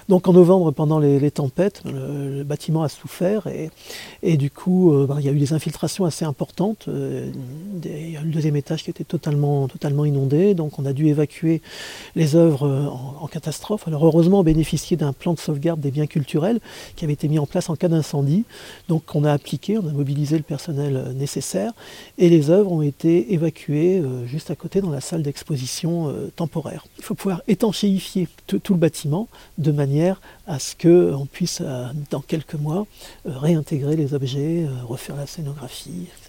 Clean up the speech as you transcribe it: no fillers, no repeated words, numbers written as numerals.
Donc en novembre, pendant les tempêtes, le bâtiment a souffert et du coup, il y a eu des infiltrations assez importantes. Il y a eu le deuxième étage qui était totalement inondé, donc on a dû évacuer les œuvres en catastrophe. Alors heureusement, on bénéficiait d'un plan de sauvegarde des biens culturels qui avait été mis en place en cas d'incendie. Donc on a mobilisé le personnel nécessaire et les œuvres ont été évacuées juste à côté dans la salle d'exposition temporaire. Il faut pouvoir étanchéifier tout le bâtiment de manière à ce qu'on puisse, dans quelques mois, réintégrer les objets, refaire la scénographie.